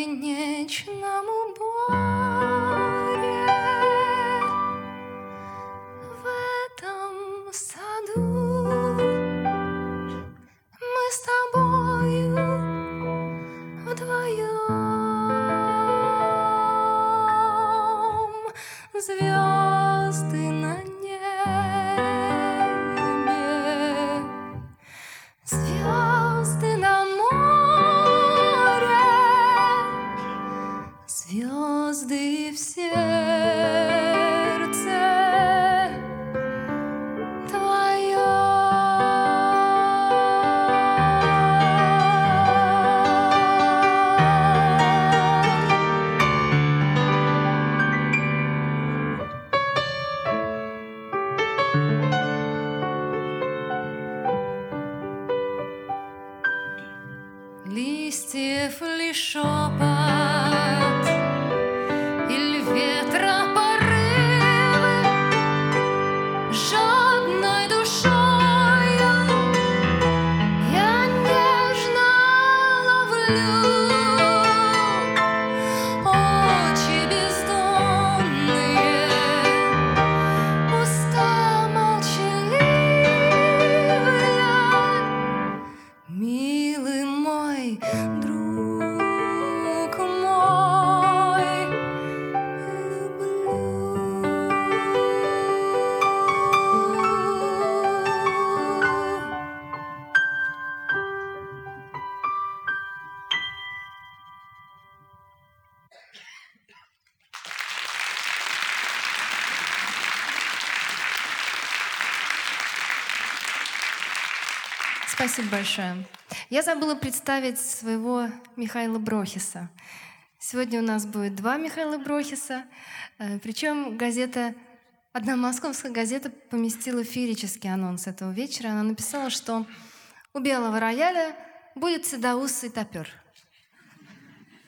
бесконечному море. В этом саду мы с тобою вдвоем. Звезды на небе, звезды на море, звезды в сердце листьев ли шепот, или ветра порывы, жадной душою я нежно ловлю очи бездонные, уста молчаливые. Милый мой друг мой, люблю. Спасибо большое. Я забыла представить своего Михаила Брохиса. Сегодня у нас будет два Михаила Брохиса. Причем одна московская газета поместила феерический анонс этого вечера. Она написала, что у белого рояля будет седоусый топер.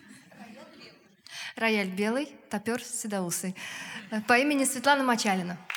Рояль белый, топер седоусый. По имени Светлана Мочалина.